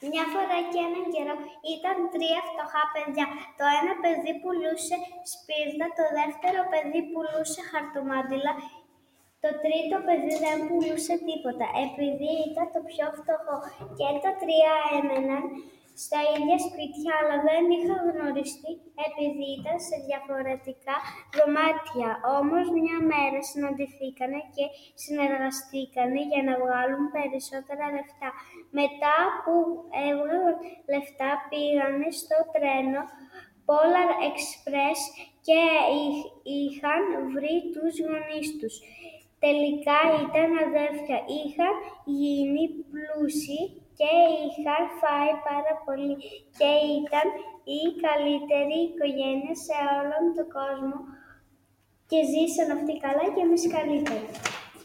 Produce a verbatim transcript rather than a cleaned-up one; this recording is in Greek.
Μια φορά και έναν καιρό ήταν τρία φτωχά παιδιά. Το ένα παιδί πουλούσε σπίρτα, το δεύτερο παιδί πουλούσε χαρτομάτιλα, το τρίτο παιδί δεν πουλούσε τίποτα, επειδή ήταν το πιο φτωχό. Και τα τρία έμεναν στα ίδια σπίτια, αλλά δεν είχαν γνωριστεί, επειδή ήταν σε διαφορετικά δωμάτια. Όμως μια μέρα συναντηθήκανε και συνεργαστήκανε για να βγάλουν περισσότερα λεφτά. Μετά που έβγαλαν λεφτά, πήγανε στο τρένο Polar Express και είχαν βρει τους γονείς τους. Τελικά ήταν αδέρφια, είχαν γίνει πλούσιοι και είχαν φάει πάρα πολύ και ήταν η καλύτερη οικογένεια σε όλον τον κόσμο και ζήσαν αυτοί καλά και εμείς καλύτερα.